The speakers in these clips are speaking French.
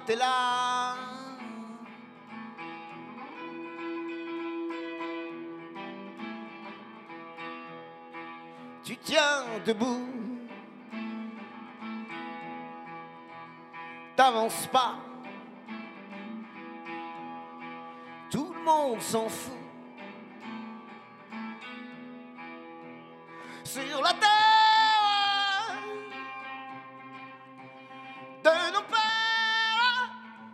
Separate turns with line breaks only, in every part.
t'es là. Tu tiens debout, t'avances pas, tout le monde s'en fout. Sur la terre de nos pères,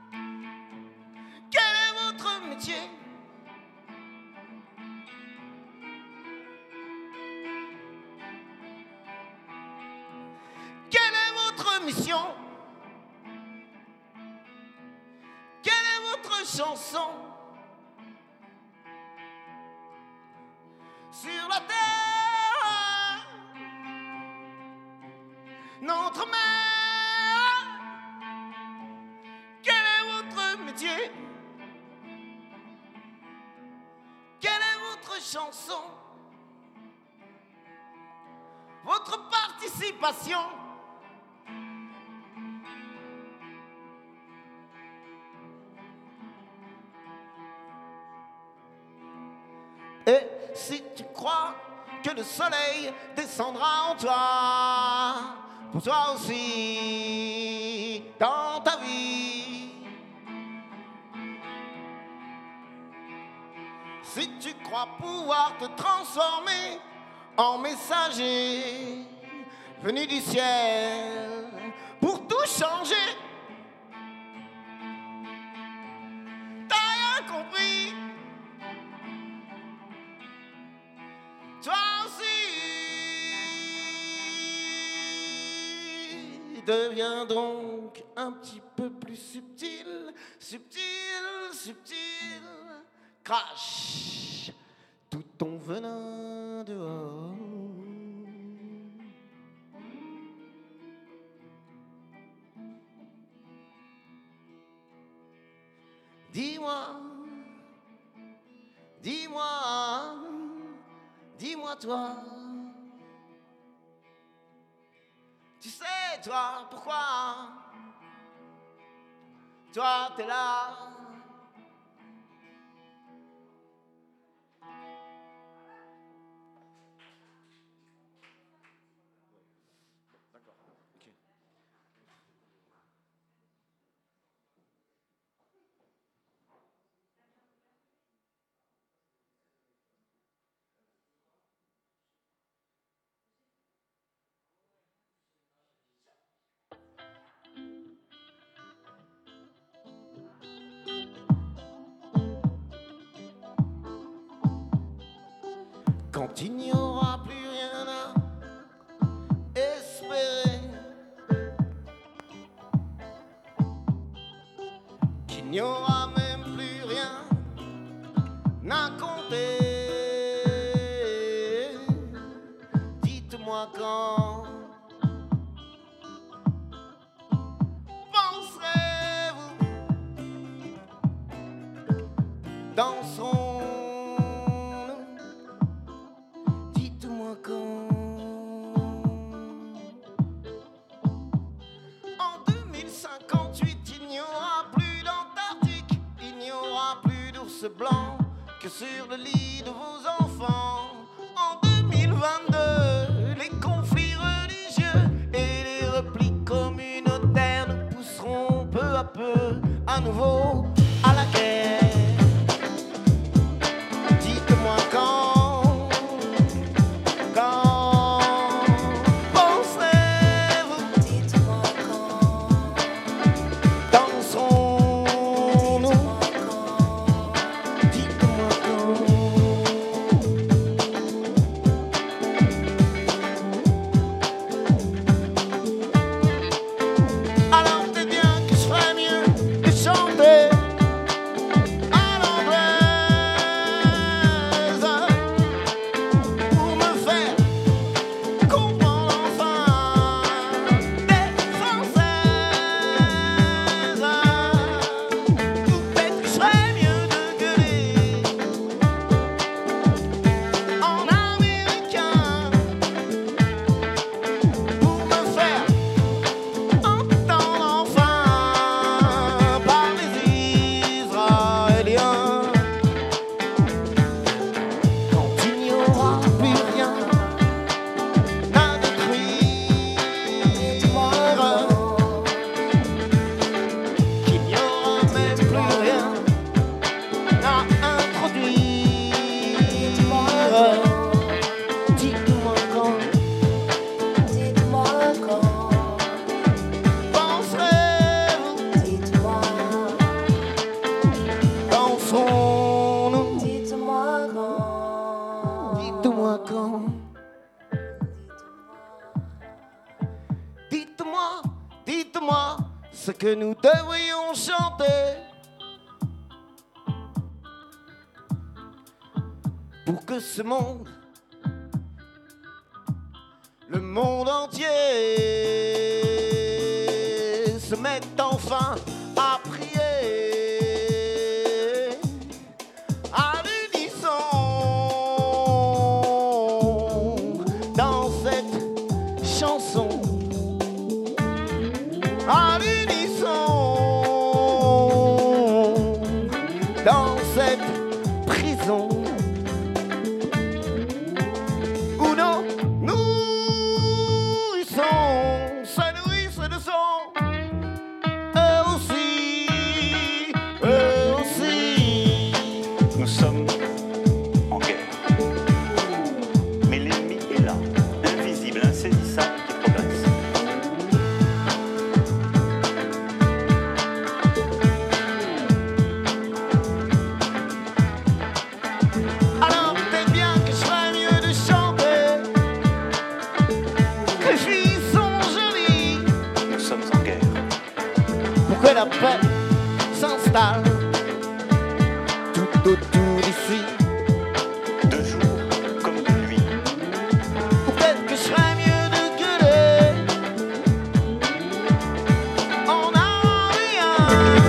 quel est votre métier? Quelle est votre mission? Quelle est votre chanson? Sur la terre, notre mère, quel est votre métier? Quelle est votre chanson? Votre participation? Et si tu crois que le soleil descendra en toi, pour toi aussi, dans ta vie, si tu crois pouvoir te transformer en messager venu du ciel pour tout changer, t'as rien compris. Toi aussi, deviens donc un petit peu plus subtil, subtil, subtil. Crache tout ton venin dehors. Dis-moi, dis-moi, dis-moi toi. Tu sais toi pourquoi? Toi t'es là. D'accord, ok. Quand il n'y aura plus rien à espérer, qu'il n'y aura même plus rien à compter, dites-moi quand penserez-vous, danserons. Blanc que sur le lit de vos enfants. En 2022, les conflits religieux et les replis communautaires nous pousseront peu à peu à nouveau à la guerre. Dites-moi quand. que nous devrions chanter pour que ce monde, le monde entier, se mette enfin à prier à l'unisson dans cette chanson, à l'unisson dans cette prison où nos nourrissons se nourrissent de son. Eux aussi,
Nous sommes en guerre. Mais l'ennemi est là, invisible, insaisissable, qui progresse.
alors peut-être bien que je ferais mieux de chanter que les filles sont jolies
Nous sommes en guerre.
pour que la paix s'installe tout autour d'ici.
De jour comme de nuit.
Ou peut-être que je ferais mieux de gueuler en arabien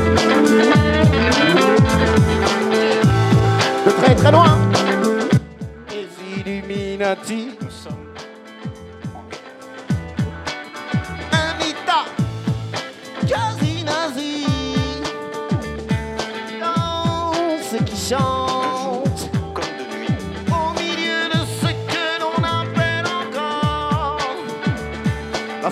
de très très loin. Les Illuminati,
Nous sommes en guerre.
un état quasi nazi, dans ce qui chante
Comme de nuit.
au milieu de ce que l'on appelle encore la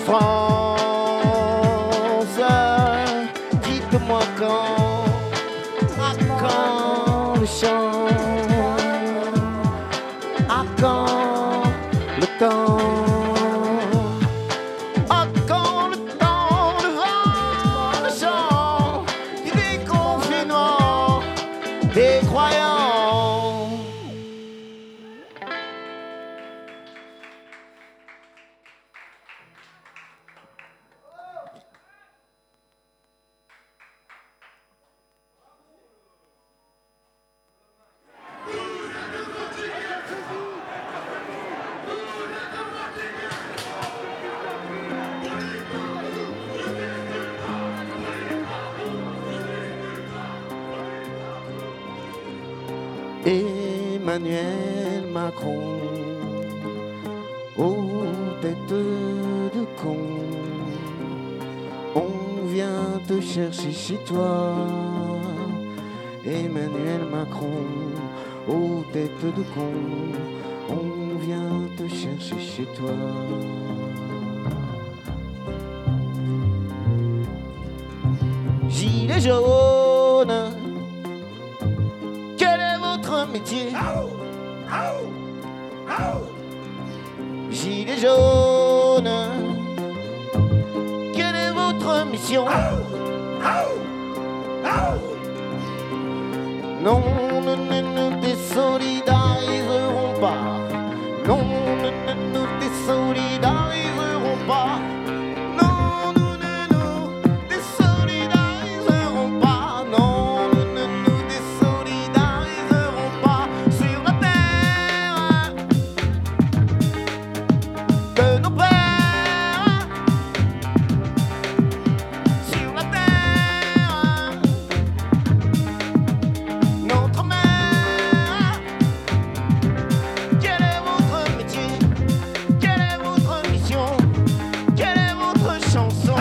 France. Dites-moi quand, à quand le chant, à quand le temps, à quand le temps devant le chant du déconfinement des croyants. Emmanuel Macron, aux têtes de con, on vient te chercher chez toi. Emmanuel Macron, aux têtes de con, on vient te chercher chez toi. Gilets jaunes, quel est votre métier? Gilets jaunes, quelle est votre mission? Non, nous ne nous désolidariserons pas. Non, nous ne nous désolidariserons pas. Non, nous ne nous désolidariserons pas. Non, nous ne nous désolidariserons pas sur la terre de nos pères. Sur la terre, notre mère. Quel est votre métier? Quelle est votre mission? Quelle est votre chanson?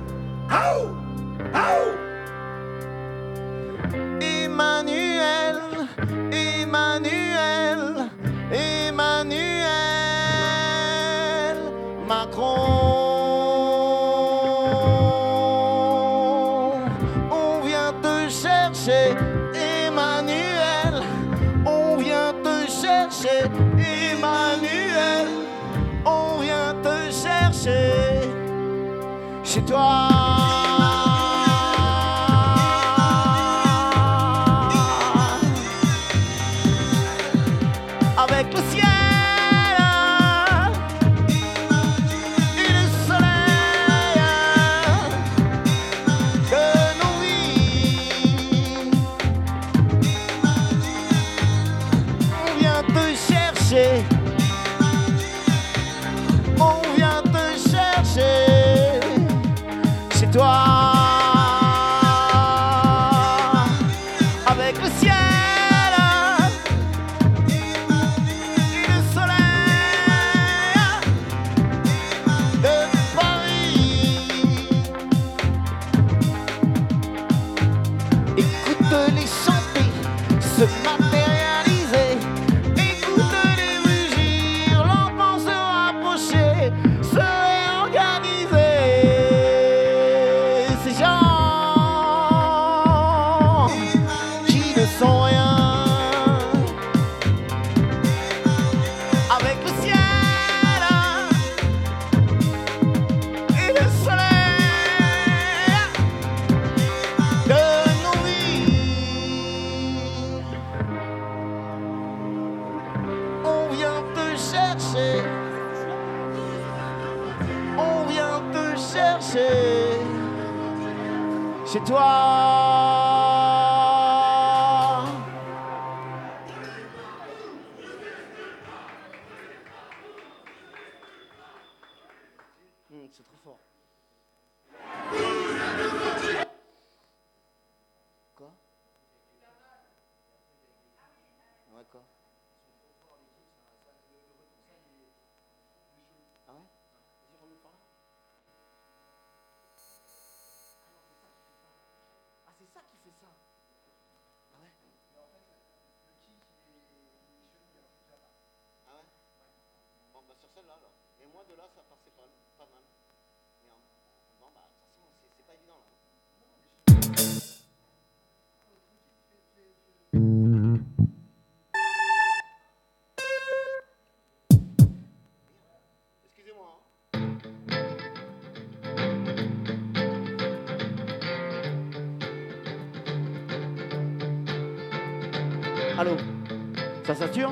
Emmanuel, Emmanuel, Emmanuel Macron. On vient te chercher, Emmanuel. On vient te chercher, Emmanuel. On vient te chercher chez toi. Avec le ciel et le soleil toi. C'est trop fort. Quoi? Ouais, quoi? Ah ouais? Vas-y, remets par là. Ah, c'est ça qui fait ça. Ah ouais? Ah ouais? Bon, bah sur celle-là, alors. Et moi, de là, ça passait pas mal. Merde. Bon, bah, attention, c'est pas évident, là. Excusez-moi, hein. Allô? Ça sature?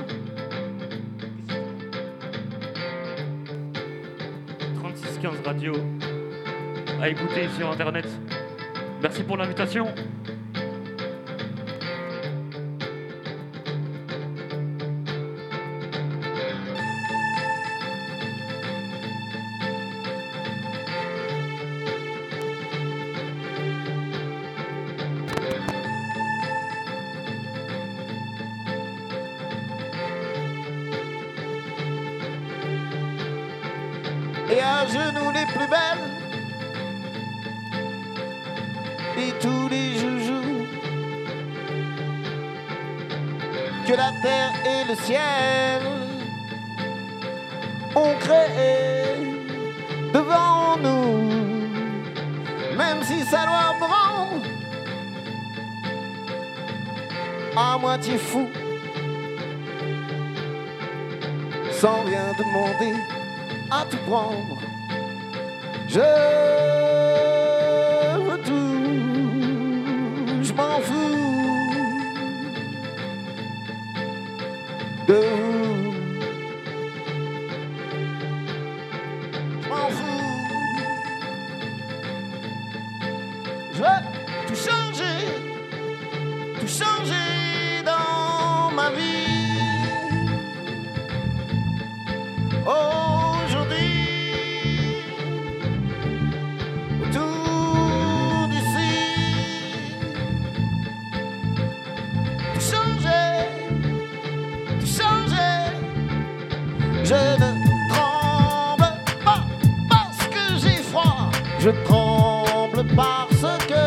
3615 radio à écouter sur internet. Merci pour l'invitation.
Et à genoux les plus belles et tous les joujoux que la terre et le ciel ont créé devant nous, même si ça doit me rendre à moitié fou, sans rien demander, à tout prendre. Je veux tout, je m'en fous de vous. Je m'en fous. Je veux tout changer dans ma vie. Aujourd'hui, autour d'ici, tout changer, je ne tremble pas parce que j'ai froid, je tremble parce que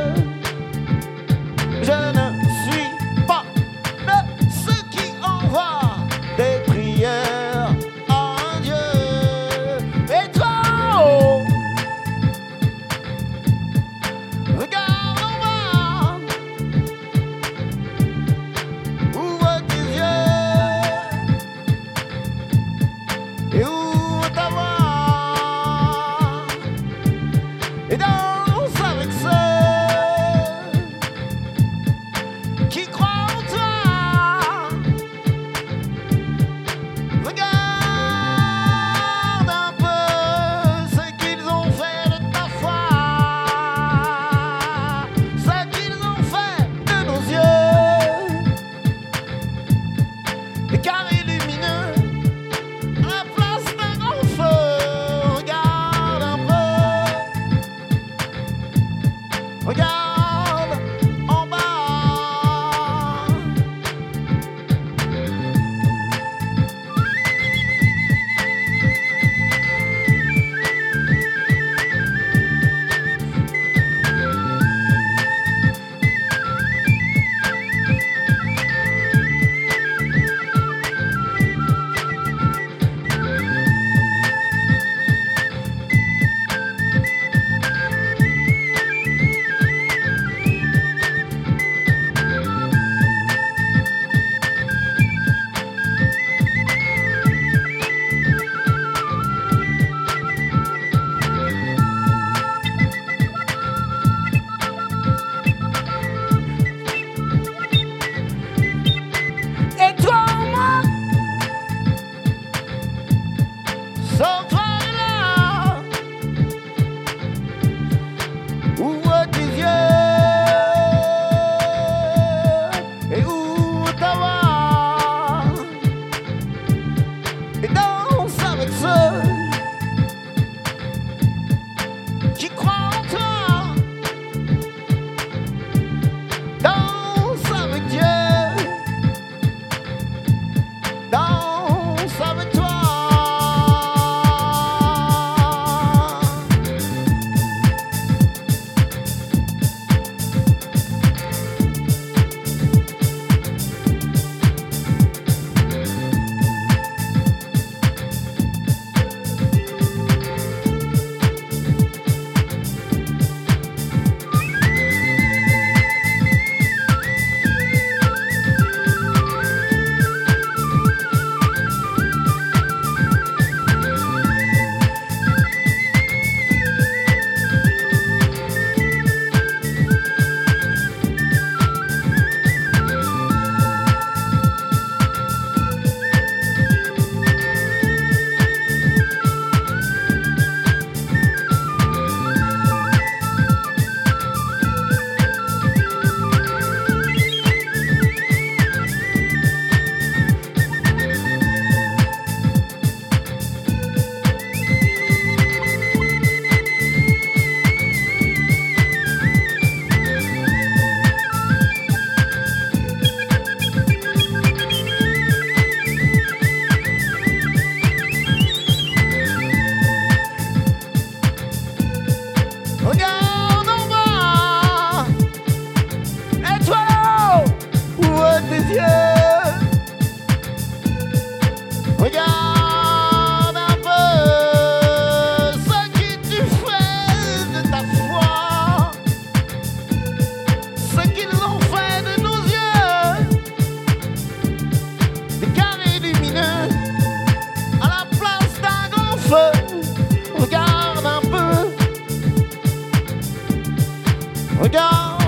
je ne suis pas de ceux qui envoient des prières à un Dieu. Et toi, oh, regarde en bas, ouvre tes yeux et ouvre ta voix et danse avec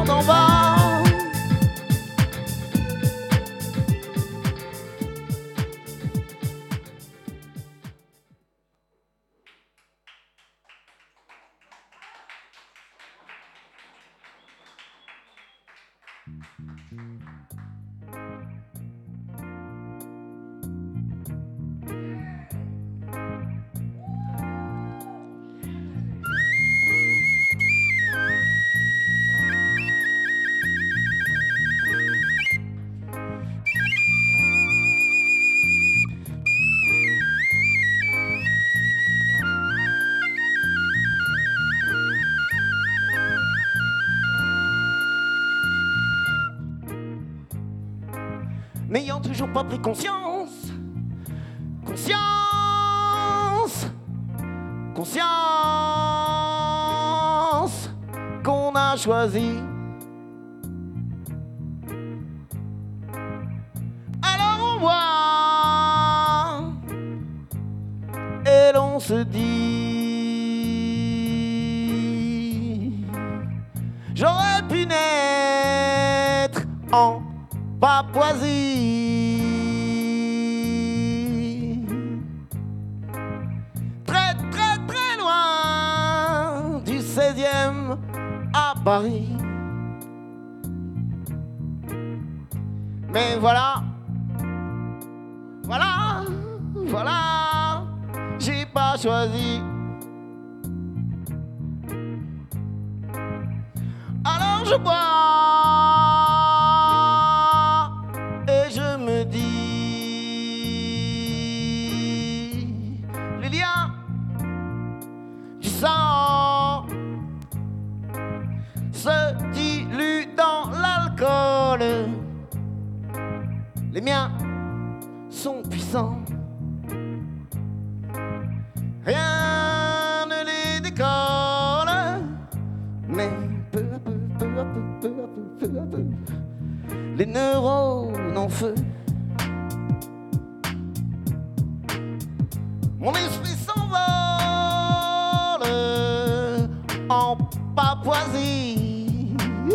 d'en bas. N'ayant toujours pas pris conscience qu'on a choisi. Alors on voit et l'on se dit, j'aurais pu naître en Papouasie, très très très loin du 16e à Paris. Mais voilà, j'ai pas choisi. Alors je bois et je me dis, les liens du sang se diluent dans l'alcool. Les miens sont puissants, rien ne les décolle, mais peu à peu, les neurones en feu. Mon esprit s'envole en Papouasie.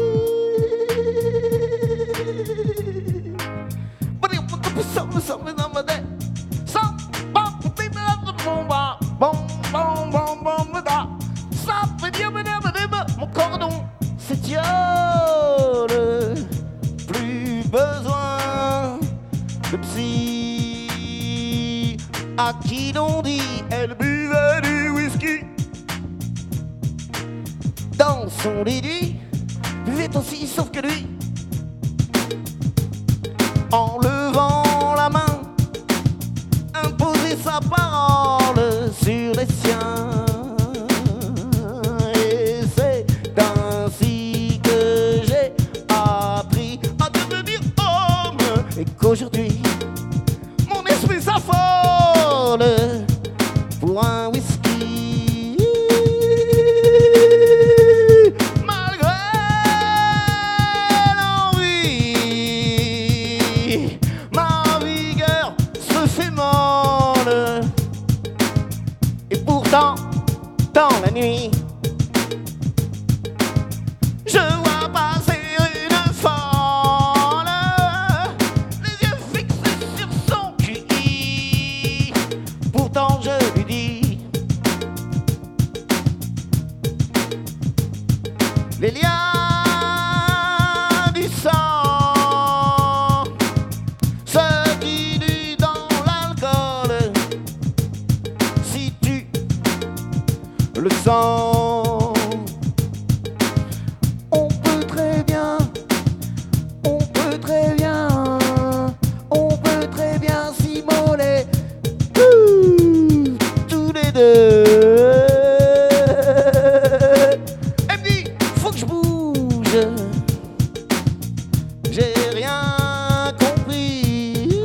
Mon cordon s'étiole, plus besoin de psy. À qui l'on dit, elle buvait du whisky. Dans son lit, lui buvait aussi, sauf que lui, en levant la main, imposait sa parole sur les siens. Et c'est ainsi que j'ai appris à devenir homme, et qu'aujourd'hui mon esprit s'affole pour un whisky. Malgré l'envie, ma vigueur se fait molle. Et pourtant, dans la nuit, je vois passer une folle, les yeux fixés sur son QI. Pourtant je lui dis, les liens du sang se diluent dans l'alcool. Si tu le sens, on peut très bien s'immoler tous les deux. Elle me dit, faut que je bouge, j'ai rien compris.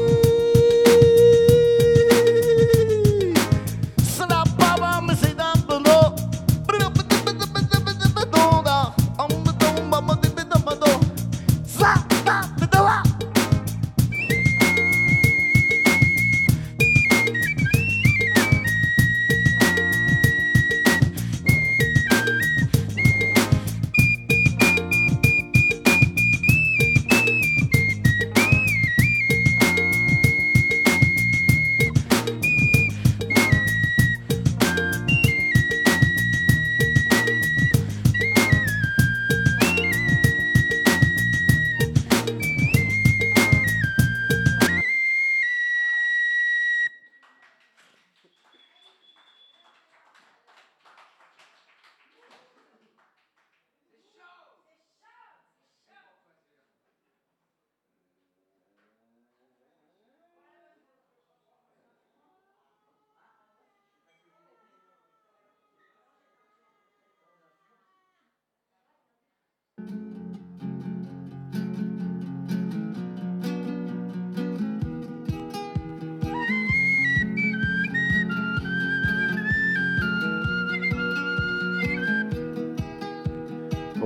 Ça n'a pas mal, mais c'est un peu lourd. Ça va,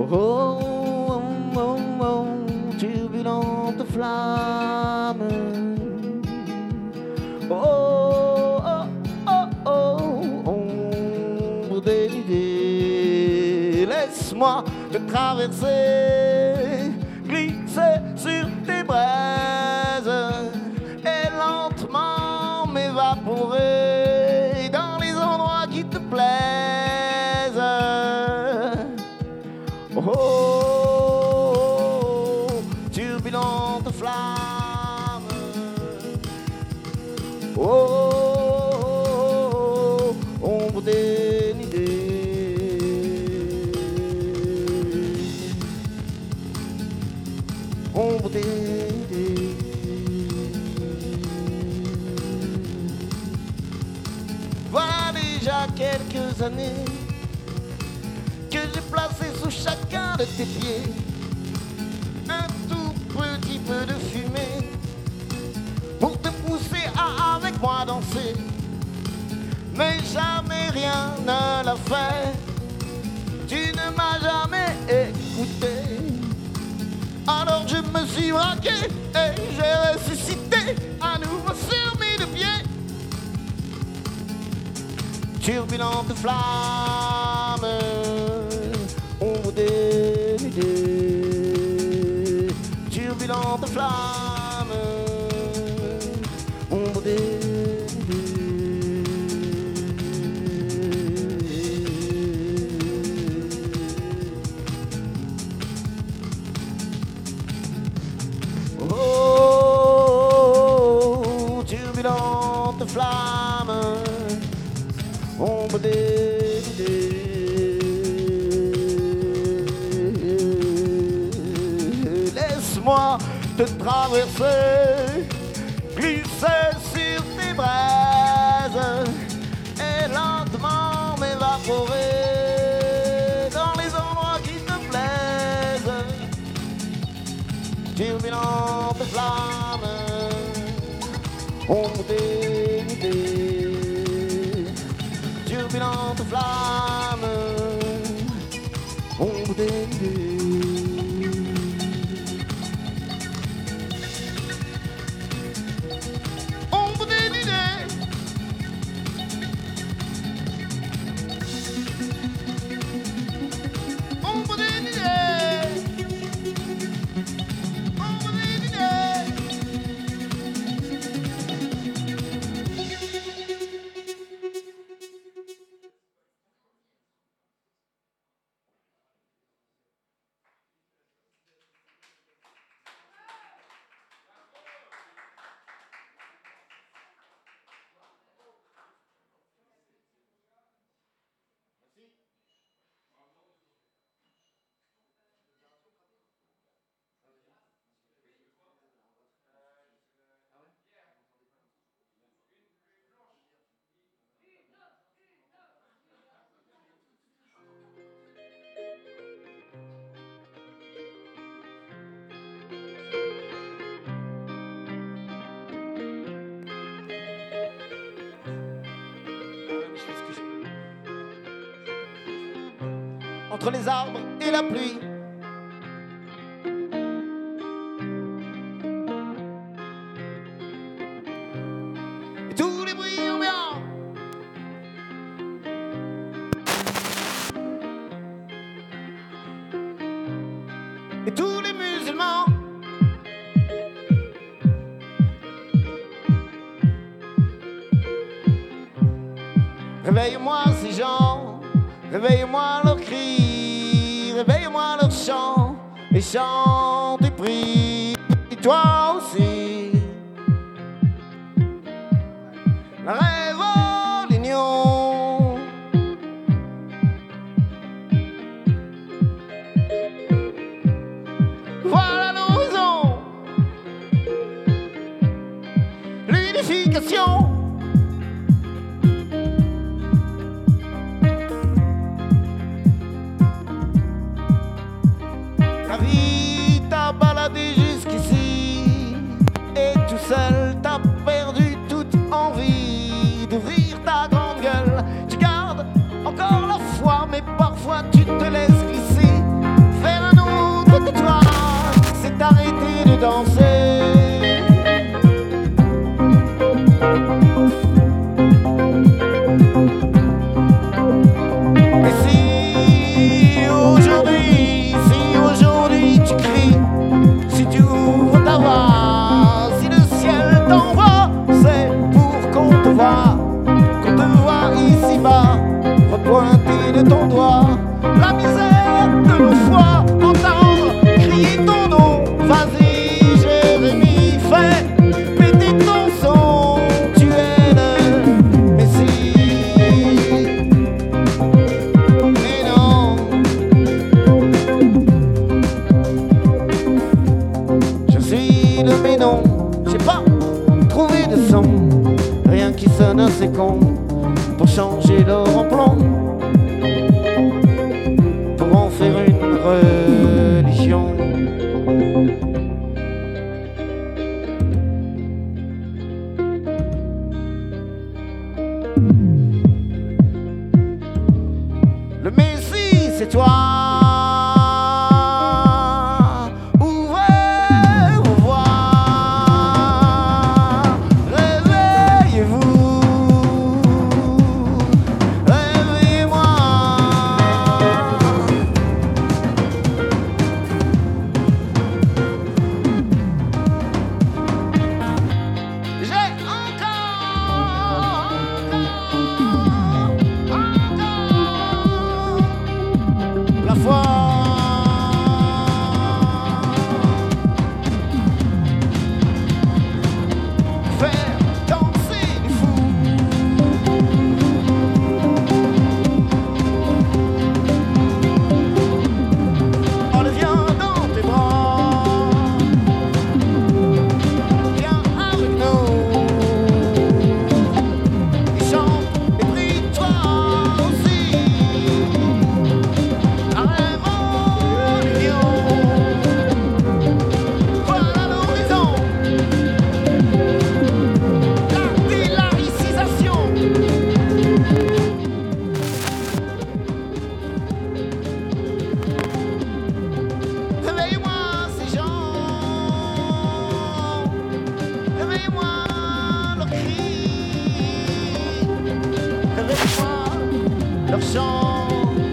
Oh, oh, oh, turbulente flamme. Oh, oh, oh, oh, ombre des idées. Laisse-moi te traverser, glisser sur tes braises et lentement m'évaporer dans les endroits qui te plaisent. Oh, turbulente flamme. Oh, ombre dénudée. Ombre dénudée. Voilà déjà quelques années que j'ai placé sous chacun de tes pieds un tout petit peu de fumée pour te pousser à avec moi danser. Mais jamais rien ne l'a fait, tu ne m'as jamais écouté. Alors je me suis braqué et j'ai ressuscité à nouveau sur mes deux pieds. Turbulente flamme, ombre dénudée. Turbulente flamme, ombre dénudée. Oh, turbulente flamme, ombre dénudée. Laisse-moi te traverser, glisser sur tes braises et lentement m'évaporer dans les endroits qui te plaisent. Turbulente flamme, ombre dénudée. Turbulente flamme, ombre dénudée. Ombre dénudée. Ombre dénudée. Ombre dénudée. Entre les arbres et la pluie, et tous les bruits ambiants, et tous les musulmans. Réveille-moi ces gens, réveille-moi leurs cris, réveille-moi leurs chants, et chante et prie, et toi aussi. La révolution, voilà l'horizon, l'unification. La vie t'a baladé jusqu'ici, veux danser. Et si aujourd'hui tu cries, si tu ouvres ta voix, si le ciel t'envoie, c'est pour qu'on te voie ici-bas, repointer de ton doigt la misère de nos foi, entendre crier ton nom. Vas-y Jérémie, fais péter ton son, tu es le Messie. Mais non, je suis le mais non, j'ai pas trouvé de son, rien qui sonne assez con pour changer l'or en plomb, pour en faire une religion. Le Messie, c'est toi. Ouvrez vos voix, réveillez-vous. Leur chant.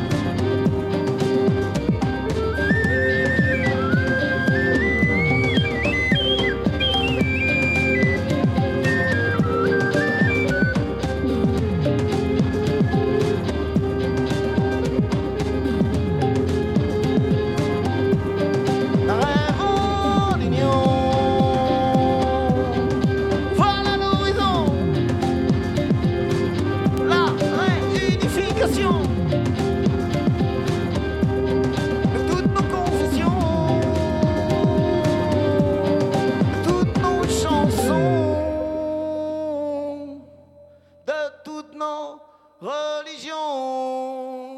Rêvons l'union, voilà l'horizon, la réunification de toutes nos confessions, de toutes nos chansons, de toutes nos religions.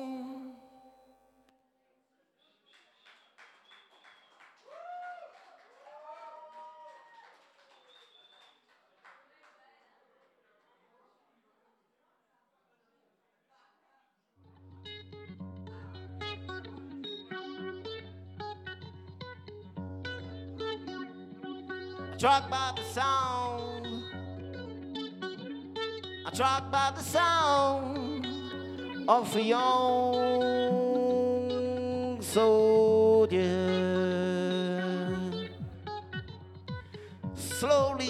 Struck by the sound, I'm struck by the sound of a young soldier. Slowly,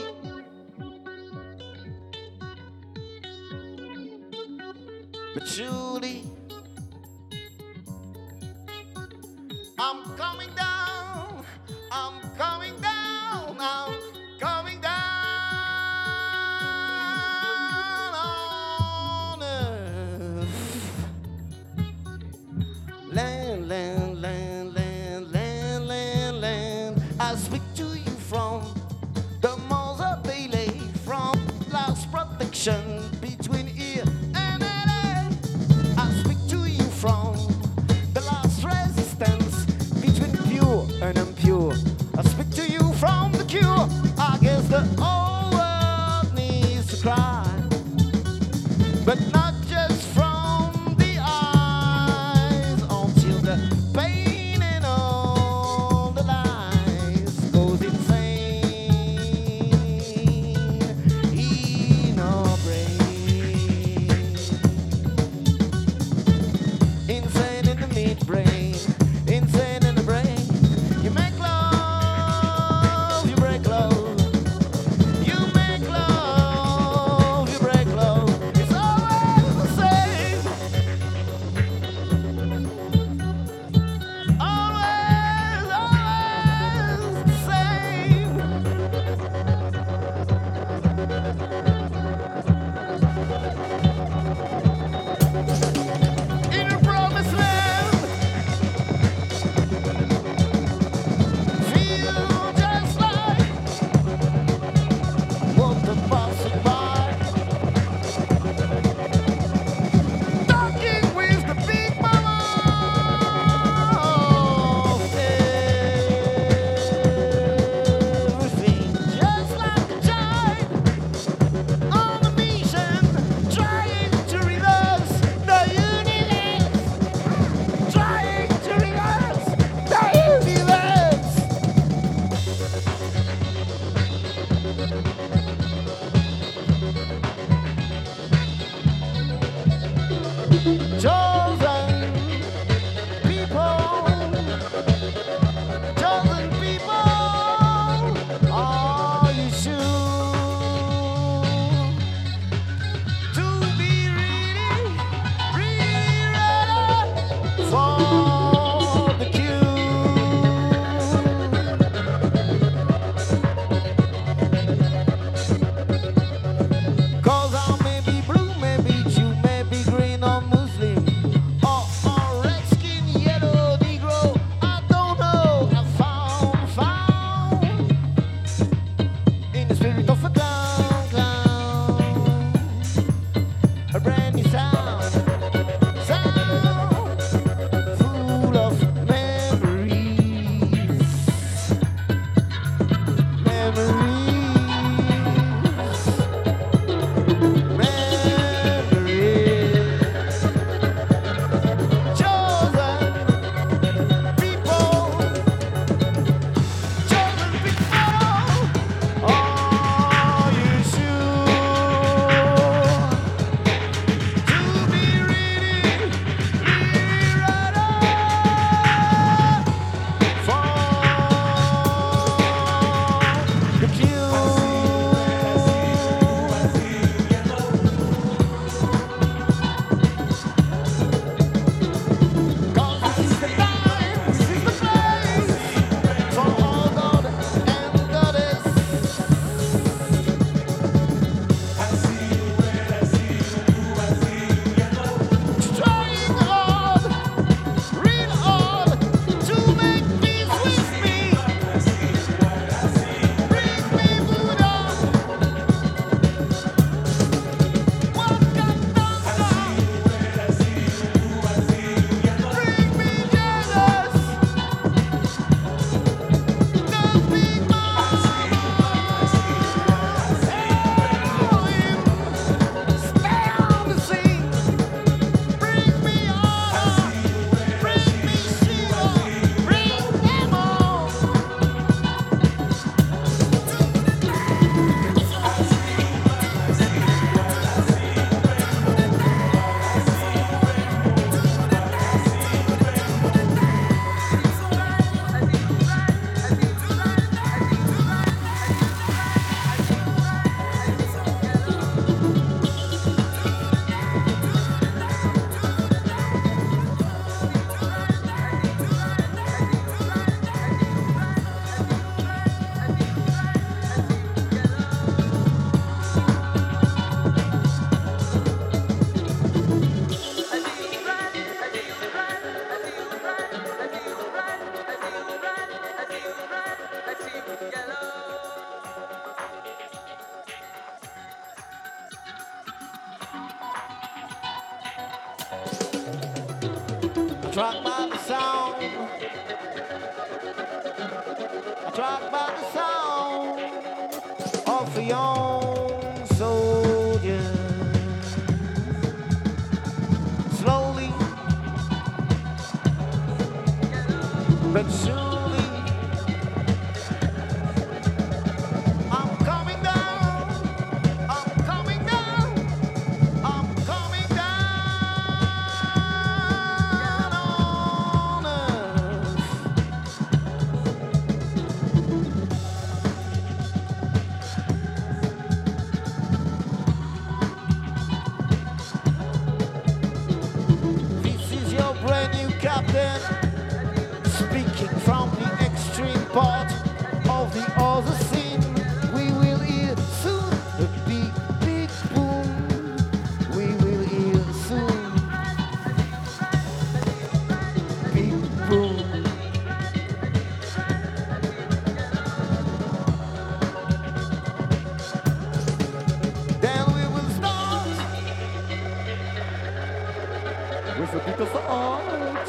but surely, I'm coming down, I'm coming down, I'm coming down on earth. Land, land, land, land, land, land, land. I speak to you from the mausoleum, from last protection between here and LA. I speak to you from the last resistance between pure and impure. I speak to you from the cure. I guess the whole world needs to cry, but not just from the eyes, until the pain and all the lies goes Struck by the sound. Struck by the sound of a young soldier. Slowly, but surely, I'm coming down. I'm coming down. I'm coming down on earth. This is your brand new captain, speaking from the extreme part of the other scene. We will hear soon a big, big boom. We will hear soon big boom. Then we will start with a bit of art.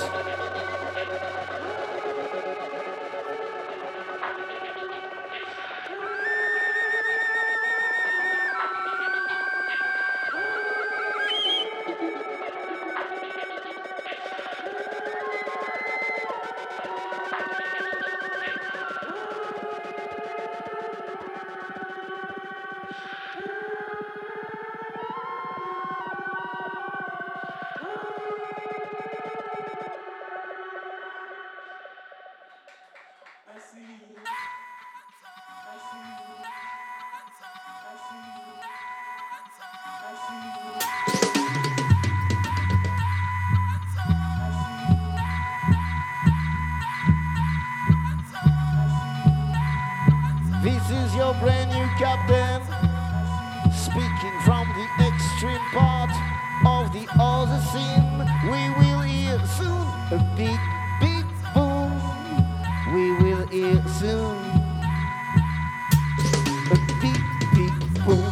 This is your brand new captain, speaking from the extreme part of the other scene. We will hear soon a big, big boom. We will hear soon a big, big boom.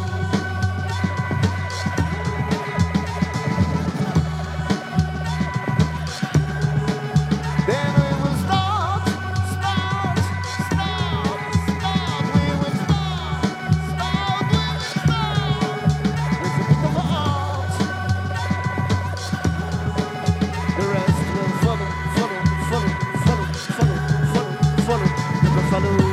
Then we will start. We will start. follow.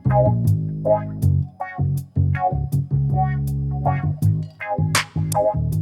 Wow.